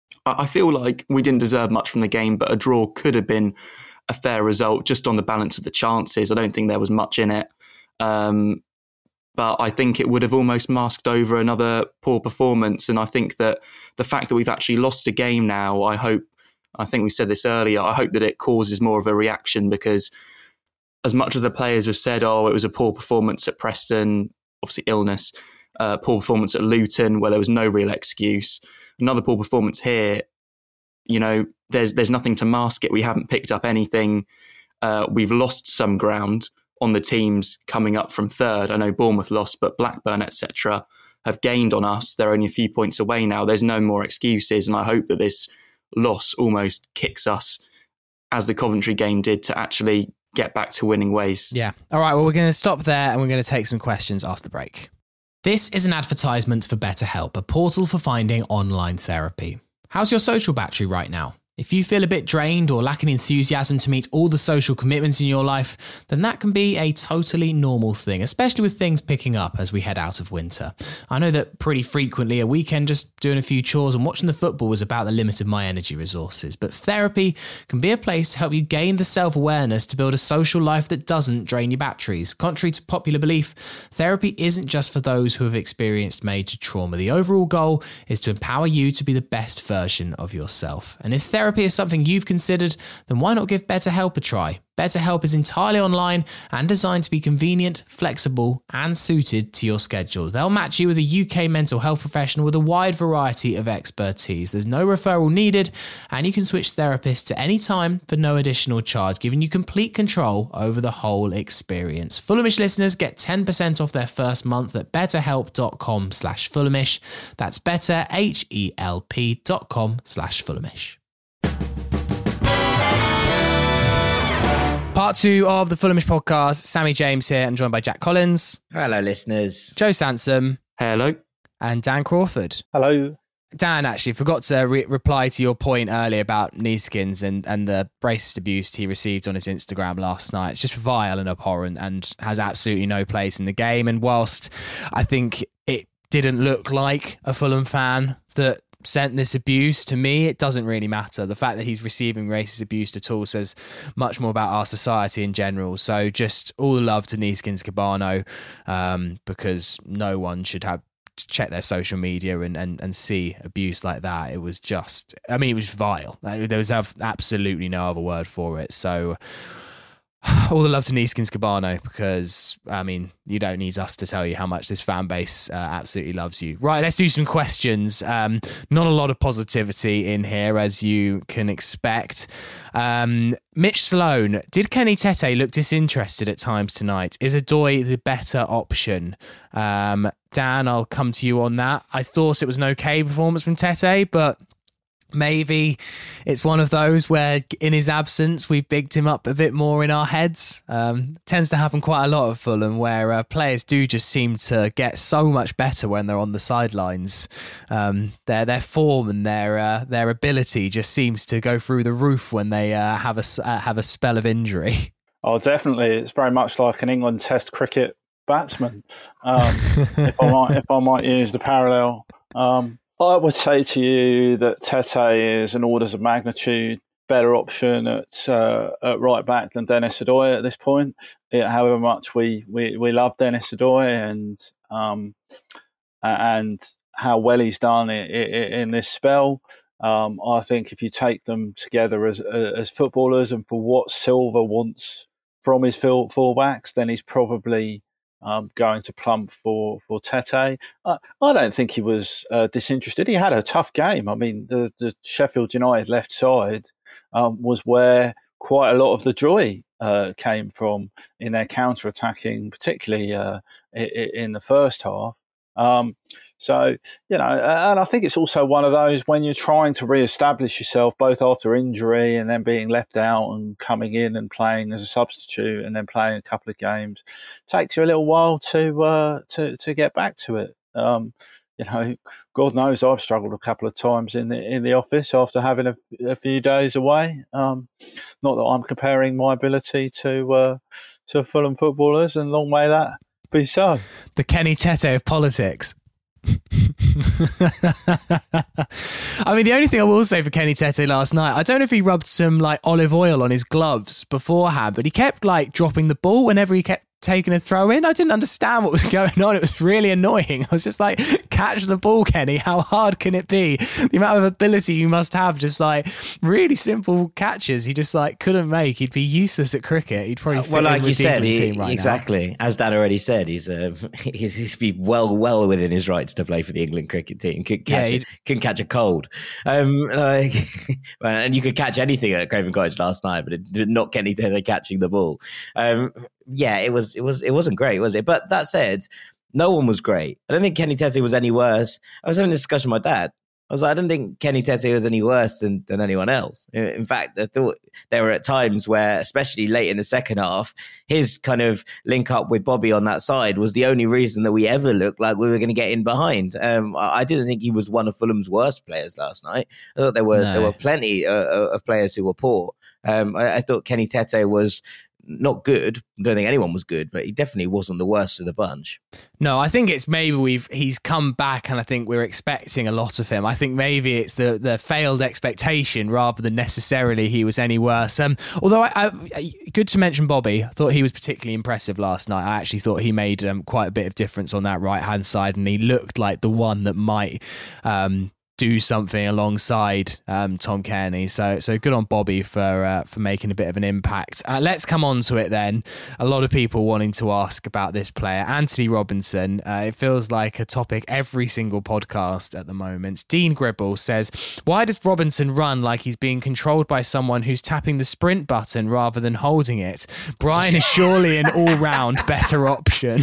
I feel like we didn't deserve much from the game, but a draw could have been a fair result just on the balance of the chances. I don't think there was much in it. Um, but I think it would have almost masked over another poor performance. And I think that the fact that we've actually lost a game now, I hope, I think we said this earlier, I hope that it causes more of a reaction, because as much as the players have said, oh, it was a poor performance at Preston, obviously illness, uh, poor performance at Luton where there was no real excuse, another poor performance here, you know, there's there's nothing to mask it. We haven't picked up anything. Uh, we've lost some ground on the teams coming up from third. I know Bournemouth lost, but Blackburn, et cetera, have gained on us. They're only a few points away now. There's no more excuses. And I hope that this loss almost kicks us, as the Coventry game did, to actually get back to winning ways. Yeah. All right. Well, we're going to stop there and we're going to take some questions after the break. This is an advertisement for BetterHelp, a portal for finding online therapy. How's your social battery right now? If you feel a bit drained or lacking enthusiasm to meet all the social commitments in your life, then that can be a totally normal thing, especially with things picking up as we head out of winter. I know that pretty frequently a weekend just doing a few chores and watching the football was about the limit of my energy resources, but therapy can be a place to help you gain the self-awareness to build a social life that doesn't drain your batteries. Contrary to popular belief, therapy isn't just for those who have experienced major trauma. The overall goal is to empower you to be the best version of yourself. And if therapy Therapy is something you've considered, then why not give BetterHelp a try? BetterHelp is entirely online and designed to be convenient, flexible, and suited to your schedule. They'll match you with a U K mental health professional with a wide variety of expertise. There's no referral needed, and you can switch therapists at any time for no additional charge, giving you complete control over the whole experience. Fulhamish listeners get ten percent off their first month at betterhelp.com slash Fulhamish. That's better, H E L P dot com slash Fulhamish. Part two of the Fulhamish podcast. Sammy James here and joined by Jack Collins. Hello, listeners. Joe Sansom. Hello. And Dan Crawford. Hello. Dan actually forgot to re- reply to your point earlier about Neeskins and, and the racist abuse he received on his Instagram last night. It's just vile and abhorrent and has absolutely no place in the game. And whilst I think it didn't look like a Fulham fan that sent this abuse, to me it doesn't really matter. The fact that he's receiving racist abuse at all says much more about our society in general. So just all the love to Neeskins Kebano, um, because no one should have to check their social media and, and, and see abuse like that. It was just, I mean, it was vile. Like, there was absolutely no other word for it. So all the love to Neeskins Kebano, because, I mean, you don't need us to tell you how much this fan base uh, absolutely loves you. Right, let's do some questions. Um, not a lot of positivity in here, as you can expect. Um, Mitch Sloan, did Kenny Tete look disinterested at times tonight? Is Odoi the better option? Um, Dan, I'll come to you on that. I thought it was an okay performance from Tete, but maybe it's one of those where in his absence we bigged him up a bit more in our heads. Um, tends to happen quite a lot at Fulham, where uh, players do just seem to get so much better when they're on the sidelines. Um, their their form and their uh, their ability just seems to go through the roof when they uh, have a uh, have a spell of injury. Oh, definitely. It's very much like an England Test cricket batsman. Um, if I might if I might use the parallel. Um, I would say to you that Tete is an orders of magnitude better option at uh, at right back than Denis Odoi at this point. It, however much we, we, we love Denis Odoi and um, and how well he's done in, in this spell, um, I think if you take them together as as footballers and for what Silva wants from his full fullbacks, then he's probably um, going to plump for for Tete. I, I don't think he was uh, disinterested. He had a tough game. I mean, the, the Sheffield United left side um, was where quite a lot of the joy uh, came from in their counter-attacking, particularly uh, in, in the first half. Um, so, you know, and I think it's also one of those when you're trying to re-establish yourself, both after injury and then being left out and coming in and playing as a substitute and then playing a couple of games, it takes you a little while to uh, to to get back to it. Um, you know, God knows I've struggled a couple of times in the in the office after having a, a few days away. Um, not that I'm comparing my ability to uh, to Fulham footballers, and long may that be so. The Kenny Tete of politics. I mean, the only thing I will say for Kenny Tete last night, I don't know if he rubbed some like olive oil on his gloves beforehand, but he kept like dropping the ball whenever he kept taking a throw in. I didn't understand what was going on. It was really annoying. I was just like, catch the ball, Kenny. How hard can it be? The amount of ability you must have, just like really simple catches he just like couldn't make. He'd be useless at cricket. He'd probably fit well, like in you with the said, England he, team right exactly. now. As Dan already said, he's uh, he's he's be well well within his rights to play for the England cricket team. Could catch Yeah, it, can catch a cold, um, like, and you could catch anything at Craven Cottage last night, but it did not Kenny Tete catching the ball. Um, yeah, it was it was it wasn't great, was it? But that said, no one was great. I don't think Kenny Tete was any worse. I was having a discussion with my dad. I was like, I don't think Kenny Tete was any worse than, than anyone else. In fact, I thought there were at times where, especially late in the second half, his kind of link up with Bobby on that side was the only reason that we ever looked like we were going to get in behind. Um, I didn't think he was one of Fulham's worst players last night. I thought there were no. there were plenty uh, of players who were poor. Um, I, I thought Kenny Tete was not good. I don't think anyone was good, but he definitely wasn't the worst of the bunch. No, I think it's maybe we've he's come back and I think we're expecting a lot of him. I think maybe it's the the failed expectation rather than necessarily he was any worse. Um, although, I, I, good to mention Bobby. I thought he was particularly impressive last night. I actually thought he made um, quite a bit of difference on that right-hand side, and he looked like the one that might Um, do something alongside um, Tom Cairney. So so good on Bobby for uh, for making a bit of an impact. Uh, let's come on to it then. A lot of people wanting to ask about this player, Anthony Robinson. Uh, it feels like a topic every single podcast at the moment. Dean Gribble says, why does Robinson run like he's being controlled by someone who's tapping the sprint button rather than holding it? Brian is surely an all-round better option.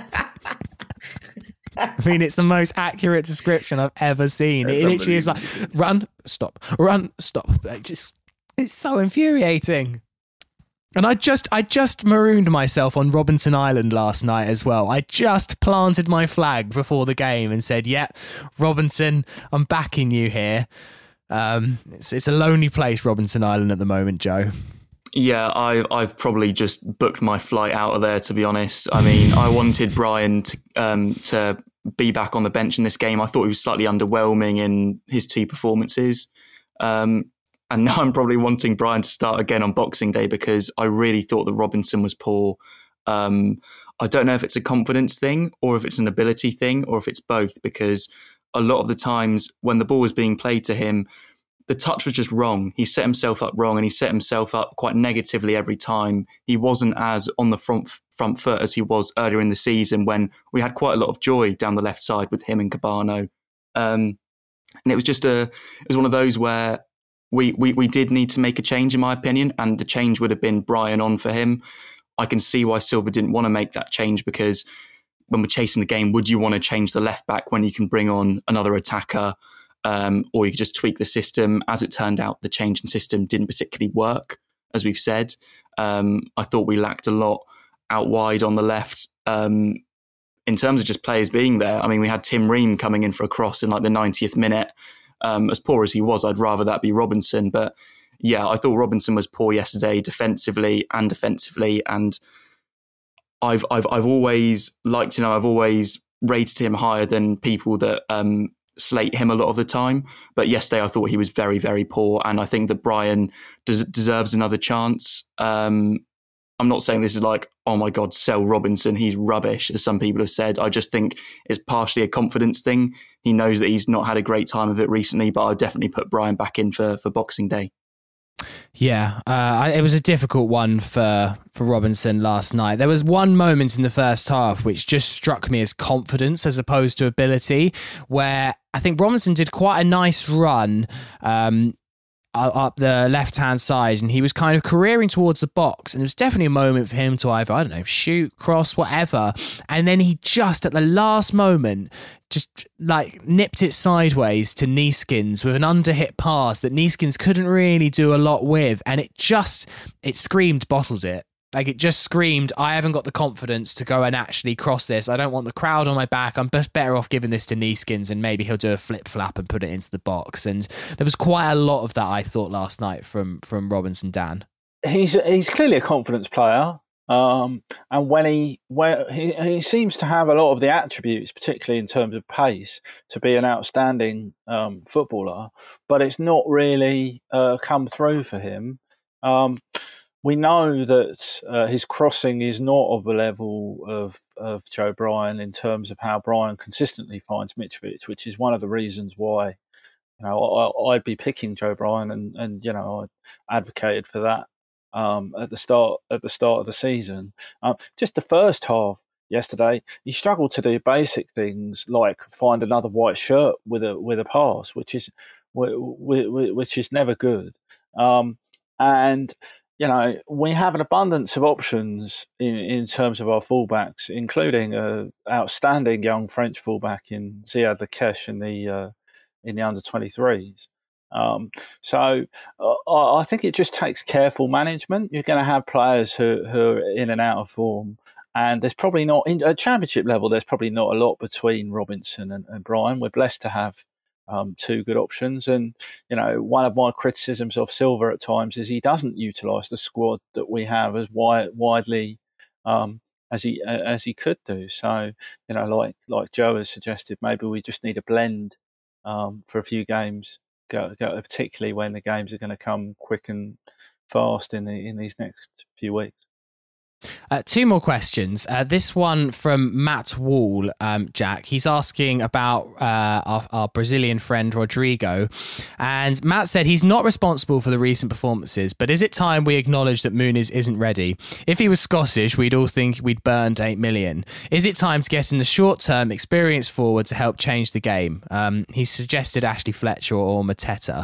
I mean, it's the most accurate description I've ever seen. It literally is like, run, stop, run, stop. It just, it's so infuriating. And I just, I just marooned myself on Robinson Island last night as well. I just planted my flag before the game and said, yeah, Robinson, I'm backing you here. Um, it's, it's a lonely place, Robinson Island, at the moment, Joe. Yeah, I, I've probably just booked my flight out of there, to be honest. I mean, I wanted Brian to um, to be back on the bench in this game. I thought he was slightly underwhelming in his two performances. Um, and now I'm probably wanting Brian to start again on Boxing Day because I really thought that Robinson was poor. Um, I don't know if it's a confidence thing or if it's an ability thing or if it's both, because a lot of the times when the ball was being played to him, the touch was just wrong. He set himself up wrong and he set himself up quite negatively every time. He wasn't as on the front front foot as he was earlier in the season when we had quite a lot of joy down the left side with him and Cabano. Um, and it was just a, it was one of those where we, we, we did need to make a change, in my opinion, and the change would have been Brian on for him. I can see why Silva didn't want to make that change, because when we're chasing the game, would you want to change the left back when you can bring on another attacker? Um, or you could just tweak the system. As it turned out, the change in system didn't particularly work, as we've said. Um, I thought we lacked a lot out wide on the left um, in terms of just players being there. I mean, we had Tim Ream coming in for a cross in like the ninetieth minute. Um, as poor as he was, I'd rather that be Robinson. But yeah, I thought Robinson was poor yesterday, defensively and offensively. And I've I've I've always liked him. I've always rated him higher than people that Um, slate him a lot of the time. But yesterday I thought he was very, very poor. And I think that Brian des- deserves another chance. Um, I'm not saying this is like, oh my God, sell Robinson, he's rubbish, as some people have said. I just think it's partially a confidence thing. He knows that he's not had a great time of it recently, but I'll definitely put Brian back in for, for Boxing Day. Yeah, uh, it was a difficult one for, for Robinson last night. There was one moment in the first half which just struck me as confidence as opposed to ability, where I think Robinson did quite a nice run um, up the left-hand side, and he was kind of careering towards the box, and it was definitely a moment for him to either, I don't know, shoot, cross, whatever, and then he just, at the last moment, just like nipped it sideways to Neeskens with an underhit pass that Neeskens couldn't really do a lot with, and it just, it screamed bottled it. Like, it just screamed, I haven't got the confidence to go and actually cross this. I don't want the crowd on my back. I'm just better off giving this to Neeskens, and maybe he'll do a flip-flap and put it into the box. And there was quite a lot of that, I thought, last night from from Robinson, Dan. He's he's clearly a confidence player. Um, and when he, when he he seems to have a lot of the attributes, particularly in terms of pace, to be an outstanding um, footballer, but it's not really uh, come through for him. Um, we know that uh, his crossing is not of the level of, of Joe Bryan in terms of how Bryan consistently finds Mitrovic, which is one of the reasons why, you know, I, I'd be picking Joe Bryan, and, and you know, I advocated for that um, at the start at the start of the season. Um, just the first half yesterday, he struggled to do basic things like find another white shirt with a with a pass, which is which is never good. Um, and you know, we have an abundance of options in, in terms of our fullbacks, including an outstanding young French fullback in Ziad Lakesh in the uh, in the under twenty-threes. Um, so uh, I think it just takes careful management. You're going to have players who, who are in and out of form, and there's probably not, in, at championship level, there's probably not a lot between Robinson and, and Bryan. We're blessed to have Um, two good options, and you know, one of my criticisms of Silva at times is he doesn't utilise the squad that we have as wide, widely um, as he uh, as he could do. So you know, like like Joe has suggested, maybe we just need a blend um, for a few games, go, go, particularly when the games are going to come quick and fast in the in these next few weeks. Uh, two more questions. Uh, this one from Matt Wall, um, Jack. He's asking about uh, our, our Brazilian friend Rodrigo. And Matt said he's not responsible for the recent performances, but is it time we acknowledge that Muniz isn't ready? If he was Scottish, we'd all think we'd burned eight million. Is it time to get in the short-term experienced forward to help change the game? Um, he suggested Ashley Fletcher or Mateta.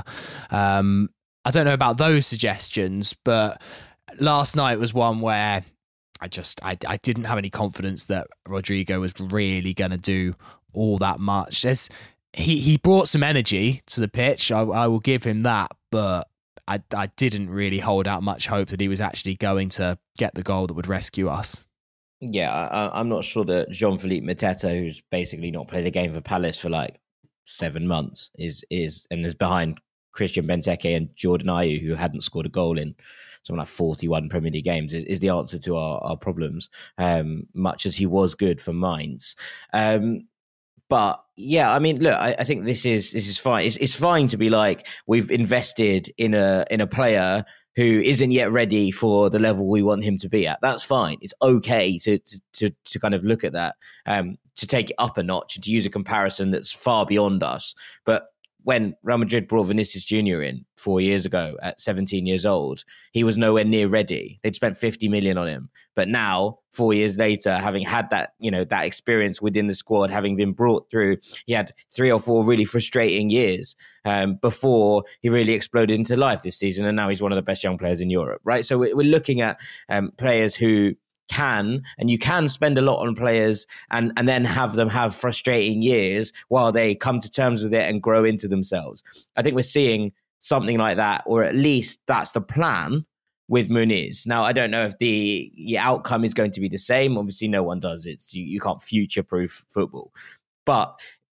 Um, I don't know about those suggestions, but last night was one where I just, I, I didn't have any confidence that Rodrigo was really going to do all that much. There's, he, he brought some energy to the pitch. I, I will give him that, but I, I didn't really hold out much hope that he was actually going to get the goal that would rescue us. Yeah, I, I'm not sure that Jean-Philippe Mateta, who's basically not played a game for Palace for like seven months, is is and is behind Christian Benteke and Jordan Ayew, who hadn't scored a goal in something like forty-one Premier League games, is, is the answer to our, our problems, um, much as he was good for Mainz. Um, but yeah, I mean, look, I, I think this is this is fine. It's, it's fine to be like, we've invested in a in a player who isn't yet ready for the level we want him to be at. That's fine. It's okay to to to, to kind of look at that, um, to take it up a notch and to use a comparison that's far beyond us. But when Real Madrid brought Vinicius Junior in four years ago at seventeen years old, he was nowhere near ready. They'd spent fifty million on him. But now, four years later, having had that, you know, that experience within the squad, having been brought through, he had three or four really frustrating years um, before he really exploded into life this season. And now he's one of the best young players in Europe, right? So we're looking at um, players who can, and you can spend a lot on players and, and then have them have frustrating years while they come to terms with it and grow into themselves. I think we're seeing something like that, or at least that's the plan with Muniz. Now, I don't know if the, the outcome is going to be the same. Obviously, no one does it. You, you can't future-proof football. But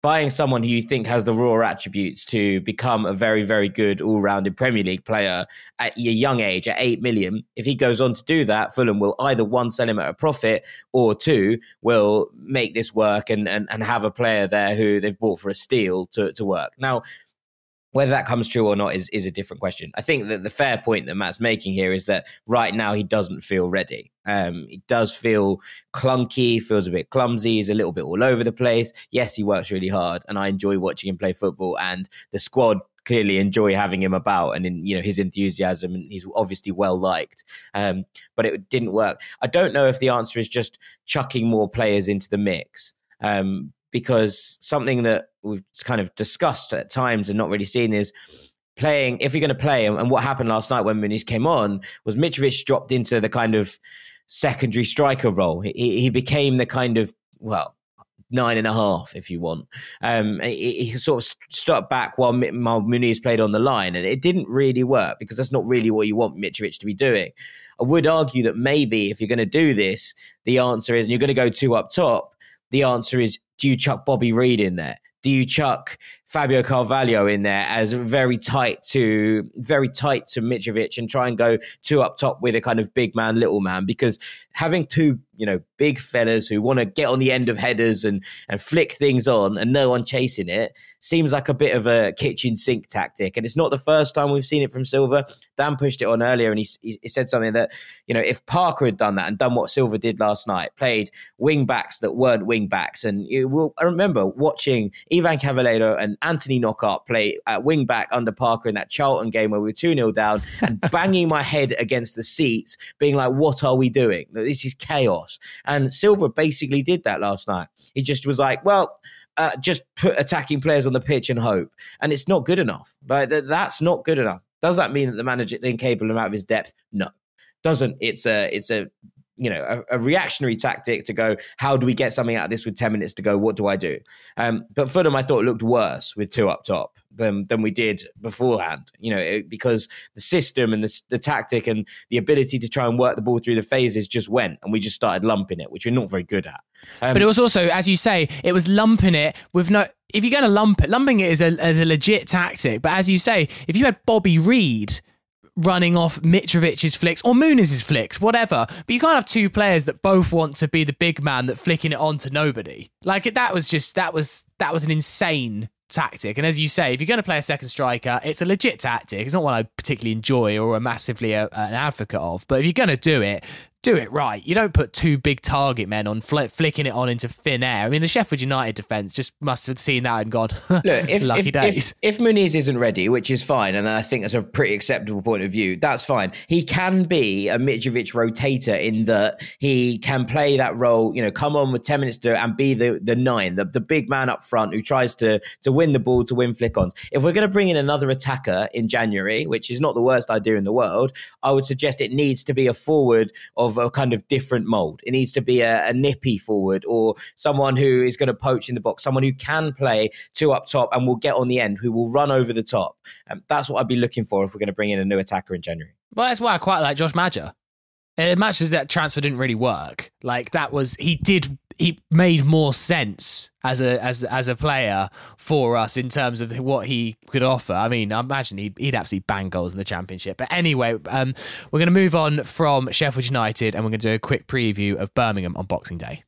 buying someone who you think has the raw attributes to become a very, very good all-rounded Premier League player at your young age, at eight million, if he goes on to do that, Fulham will either, one, sell him at a profit, or two, will make this work and, and, and have a player there who they've bought for a steal to, to work. Now, whether that comes true or not is, is a different question. I think that the fair point that Matt's making here is that right now he doesn't feel ready. Um, he does feel clunky, feels a bit clumsy, he's a little bit all over the place. Yes, he works really hard, and I enjoy watching him play football, and the squad clearly enjoy having him about, and in, you know, his enthusiasm, and he's obviously well liked. Um, but it didn't work. I don't know if the answer is just chucking more players into the mix. Um, because something that we've kind of discussed at times and not really seen is playing, if you're going to play, and what happened last night when Muniz came on was Mitrovic dropped into the kind of secondary striker role. He, he became the kind of, well, nine and a half, if you want. Um, he, he sort of stuck back while, while Muniz played on the line, and it didn't really work because that's not really what you want Mitrovic to be doing. I would argue that maybe if you're going to do this, the answer is, and you're going to go two up top, the answer is, do you chuck Bobby Reid in there? Do you chuck Fabio Carvalho in there as very tight to very tight to Mitrovic and try and go two up top with a kind of big man, little man? Because having two, you know, big fellas who want to get on the end of headers and and flick things on and no one chasing it seems like a bit of a kitchen sink tactic. And it's not the first time we've seen it from Silva. Dan pushed it on earlier and he, he said something that, you know, if Parker had done that and done what Silva did last night, played wing backs that weren't wing backs. And it will, I remember watching Ivan Cavaleiro and Anthony Knockaert play at wing back under Parker in that Charlton game where we were two nil down and banging my head against the seats, being like, what are we doing? This is chaos. And Silva basically did that last night. He just was like, well, uh, just put attacking players on the pitch and hope. And it's not good enough. Like, th- that's not good enough. Does that mean that the manager is incapable of out of his depth? No. Doesn't. It's a, it's a, you know, a, a reactionary tactic to go, how do we get something out of this with ten minutes to go? What do I do? Um, but Fulham, I thought, looked worse with two up top than than we did beforehand, you know, it, because the system and the, the tactic and the ability to try and work the ball through the phases just went, and we just started lumping it, which we're not very good at. Um, but it was also, as you say, it was lumping it with no... If you're going to lump it, lumping it is a, is a legit tactic. But as you say, if you had Bobby Reid running off Mitrovic's flicks or Muniz's flicks, whatever. But you can't have two players that both want to be the big man that flicking it on to nobody. Like that was just, that was, that was an insane tactic. And as you say, if you're going to play a second striker, it's a legit tactic. It's not one I particularly enjoy or am massively a, an advocate of. But if you're going to do it, do it right. You don't put two big target men on fl- flicking it on into thin air. I mean, the Sheffield United defence just must have seen that and gone, look, if, lucky if, days. If, if Muniz isn't ready, which is fine, and I think that's a pretty acceptable point of view, that's fine. He can be a Mitrovic rotator in that he can play that role, you know, come on with ten minutes to do it and be the, the nine, the, the big man up front who tries to, to win the ball, to win flick-ons. If we're going to bring in another attacker in January, which is not the worst idea in the world, I would suggest it needs to be a forward of a kind of different mold. It needs to be a, a nippy forward or someone who is going to poach in the box, someone who can play two up top and will get on the end, who will run over the top. Um, that's what I'd be looking for if we're going to bring in a new attacker in January. Well, that's why I quite like Josh Maja. It matches that transfer didn't really work. Like that was, he did, he made more sense as a as as a player for us in terms of what he could offer. I mean, I imagine he'd, he'd absolutely bang goals in the Championship. But anyway, um, we're going to move on from Sheffield United and we're going to do a quick preview of Birmingham on Boxing Day.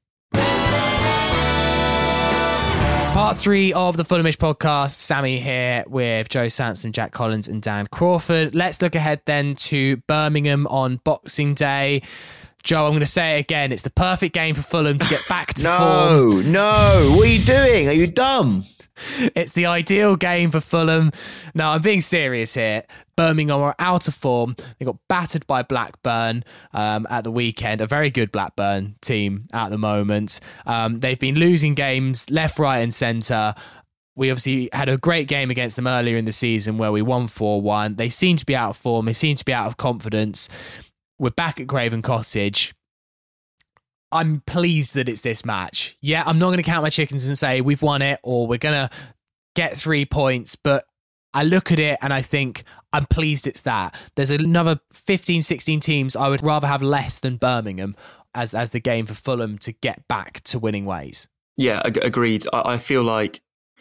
Part three of the Fulhamish podcast. Sammy here with Joe Sanson, Jack Collins and Dan Crawford. Let's look ahead then to Birmingham on Boxing Day. Joe, I'm going to say it again. It's the perfect game for Fulham to get back to no, form. No, no. What are you doing? Are you dumb? It's the ideal game for Fulham. No, I'm being serious here. Birmingham are out of form. They got battered by Blackburn um, at the weekend. A very good Blackburn team at the moment. Um, they've been losing games left, right and centre. We obviously had a great game against them earlier in the season where we won four one. They seem to be out of form. They seem to be out of confidence. We're back at Craven Cottage. I'm pleased that it's this match. Yeah, I'm not going to count my chickens and say we've won it or we're going to get three points, but I look at it and I think I'm pleased it's that. There's another fifteen, sixteen teams I would rather have less than Birmingham as, as the game for Fulham to get back to winning ways. Yeah, ag- agreed. I, I feel like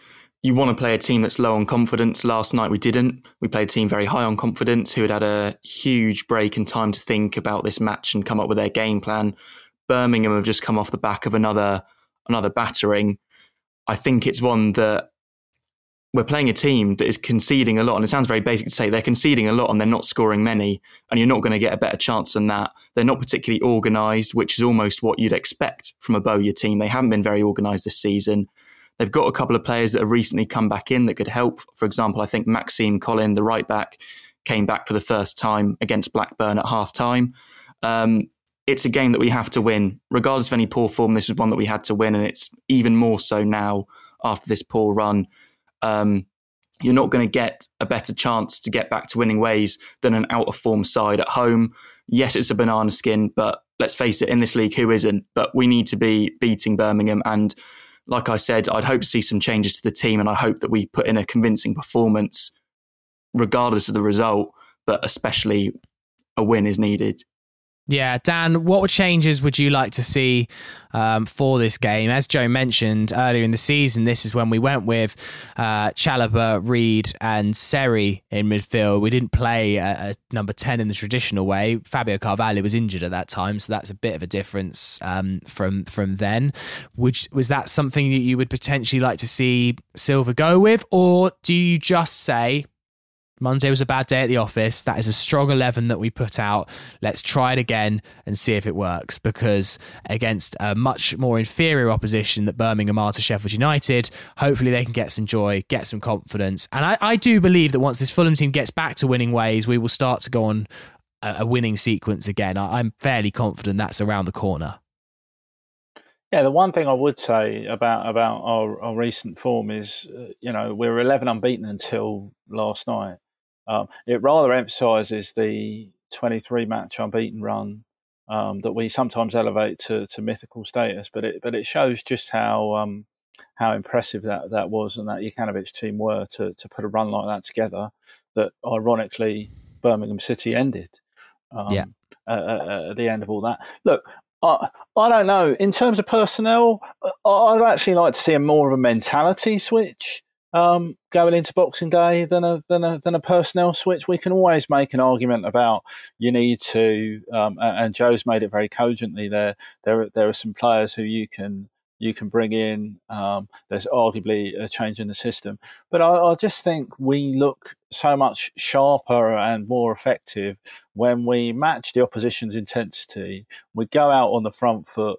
you want to play a team that's low on confidence. Last night we didn't. We played a team very high on confidence who had had a huge break and time to think about this match and come up with their game plan. Birmingham have just come off the back of another another battering. I think it's one that we're playing a team that is conceding a lot, and it sounds very basic to say they're conceding a lot and they're not scoring many, and you're not going to get a better chance than that. They're not particularly organised, which is almost what you'd expect from a Bowyer team. They haven't been very organised this season. They've got a couple of players that have recently come back in that could help. For example, I think Maxime Collin, the right back, came back for the first time against Blackburn at half time. Um, it's a game that we have to win. Regardless of any poor form, this is one that we had to win, and it's even more so now after this poor run. Um, you're not going to get a better chance to get back to winning ways than an out-of-form side at home. Yes, it's a banana skin, but let's face it, in this league, who isn't? But we need to be beating Birmingham, and like I said, I'd hope to see some changes to the team, and I hope that we put in a convincing performance regardless of the result, but especially a win is needed. Yeah, Dan, what changes would you like to see um, for this game? As Joe mentioned earlier in the season, this is when we went with uh, Chalobah, Reed and Seri in midfield. We didn't play a, a number ten in the traditional way. Fabio Carvalho was injured at that time, so that's a bit of a difference um, from from then. Would, was that something that you would potentially like to see Silva go with? Or do you just say, Monday was a bad day at the office, that is a strong eleven that we put out, let's try it again and see if it works? Because against a much more inferior opposition that Birmingham are to Sheffield United, hopefully they can get some joy, get some confidence. And I, I do believe that once this Fulham team gets back to winning ways, we will start to go on a, a winning sequence again. I, I'm fairly confident that's around the corner. Yeah, the one thing I would say about about our, our recent form is, uh, you know, we were eleven unbeaten until last night. Um, it rather emphasises the twenty-three match unbeaten run um, that we sometimes elevate to, to mythical status, but it but it shows just how um, how impressive that, that was, and that Jokanovic team were to to put a run like that together. That ironically Birmingham City ended. Um, yeah. Uh, at the end of all that, look. I, I don't know. In terms of personnel, I'd actually like to see a more of a mentality switch um, going into Boxing Day than a than a than a personnel switch. We can always make an argument about you need to, um, and Joe's made it very cogently. There, there, there are some players who you can you can bring in. Um, there's arguably a change in the system, but I, I just think we look so much sharper and more effective when we match the opposition's intensity. We go out on the front foot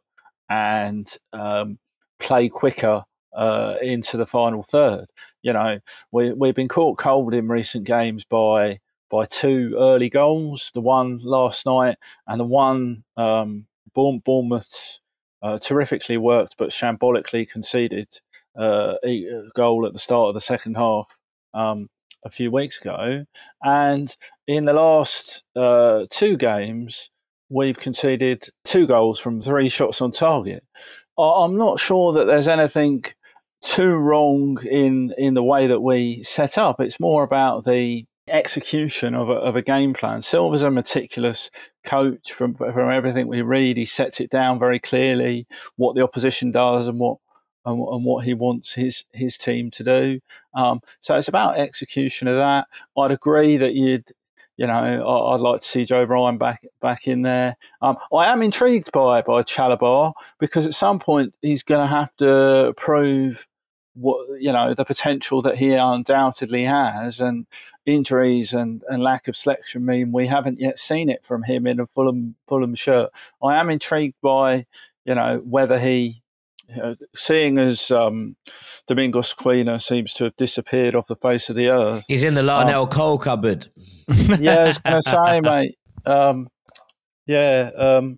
and um, play quicker uh, into the final third. You know, we, we've been caught cold in recent games by by two early goals, the one last night and the one um, Bournemouth's uh, terrifically worked but shambolically conceded uh, a goal at the start of the second half um, a few weeks ago. And in the last uh, two games, we've conceded two goals from three shots on target. I'm not sure that there's anything too wrong in, in the way that we set up. It's more about the execution of a, of a game plan. Silva's a meticulous coach. From from everything we read, he sets it down very clearly what the opposition does and what and, and what he wants his his team to do. Um, so it's about execution of that. I'd agree that you'd, you know, I'd like to see Joe Bryan back back in there. Um, I am intrigued by by Chalobah because at some point he's going to have to prove what, you know, the potential that he undoubtedly has, and injuries and, and lack of selection mean we haven't yet seen it from him in a Fulham Fulham shirt. I am intrigued by, you know, whether he, you know, seeing as um, Domingos Quina seems to have disappeared off the face of the earth. He's in the Larnell um, coal cupboard. Yeah, I was going to say, mate. Um, yeah. Um,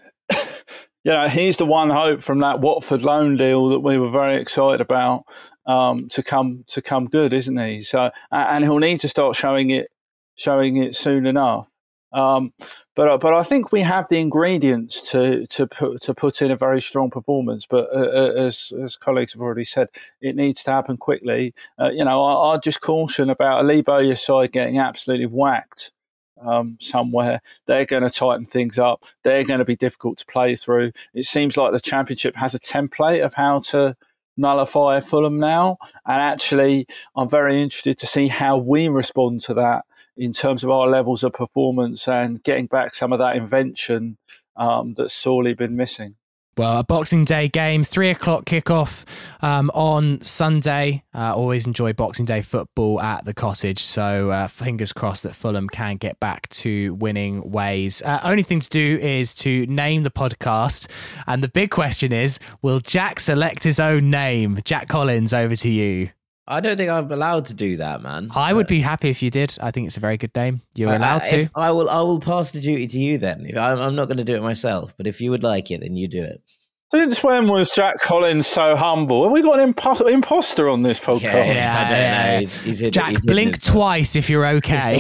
You know, he's the one hope from that Watford loan deal that we were very excited about um, to come to come good, isn't he? So, and he'll need to start showing it, showing it soon enough. Um, but but I think we have the ingredients to to put to put in a very strong performance. But uh, as as colleagues have already said, it needs to happen quickly. Uh, you know, I, I'd just caution about a Lee Bowyer side getting absolutely whacked Um, somewhere. They're going to tighten things up. They're going to be difficult to play through. It seems like the Championship has a template of how to nullify Fulham now. And actually, I'm very interested to see how we respond to that in terms of our levels of performance and getting back some of that invention um, that's sorely been missing. Well, a Boxing Day game, three o'clock kickoff um, on Sunday. Uh, always enjoy Boxing Day football at the Cottage. So uh, fingers crossed that Fulham can get back to winning ways. Uh, only thing to do is to name the podcast. And the big question is, will Jack select his own name? Jack Collins, over to you. I don't think I'm allowed to do that, man. I would be happy if you did. I think it's a very good name. You're I, allowed I, to. I will I will pass the duty to you then. I'm, I'm not going to do it myself, but if you would like it, then you do it. Since when was Jack Collins so humble? Have we got an impo- imposter on this podcast? Yeah, Yeah, I don't yeah. know. He's, he's hidden, Jack, he's hidden blink his stuff. twice if you're okay.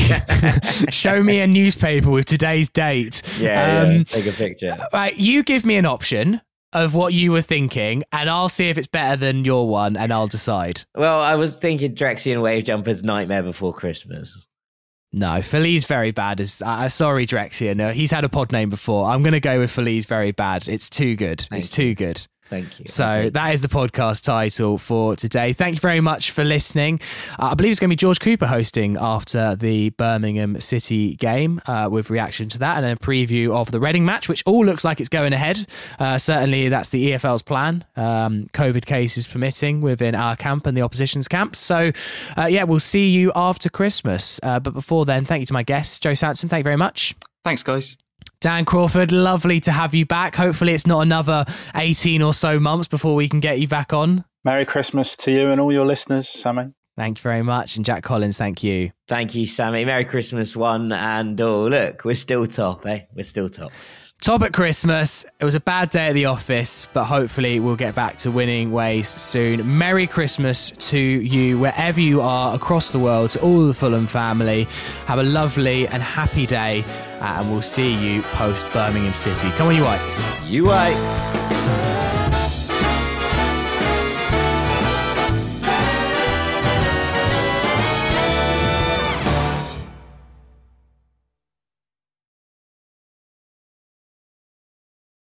Show me a newspaper with today's date. Yeah, Um, yeah, take a picture. Right, you give me an option of what you were thinking, and I'll see if it's better than your one, and I'll decide. Well, I was thinking Drexian Wave Jumper's Nightmare Before Christmas. No, Feliz Very Bad is... Uh, sorry, Drexia. No, he's had a pod name before. I'm going to go with Feliz Very Bad. It's too good. Thank it's you. too good. Thank you. So that is the podcast title for today. Thank you very much for listening. Uh, I believe it's going to be George Cooper hosting after the Birmingham City game uh, with reaction to that and a preview of the Reading match, which all looks like it's going ahead. Uh, certainly that's the E F L's plan. Um, COVID cases permitting within our camp and the opposition's camps. So uh, yeah, we'll see you after Christmas. Uh, but before then, thank you to my guests. Joe Sansom, thank you very much. Thanks, guys. Dan Crawford, lovely to have you back. Hopefully it's not another eighteen or so months before we can get you back on. Merry Christmas to you and all your listeners, Sammy. Thank you very much. And Jack Collins, thank you. Thank you, Sammy. Merry Christmas, one. And oh, look, we're still top, eh? We're still top. Top at Christmas. It was a bad day at the office, but hopefully we'll get back to winning ways soon. Merry Christmas to you wherever you are across the world, to all the Fulham family. Have a lovely and happy day, uh, and we'll see you post Birmingham City. Come on, you Whites. You Whites.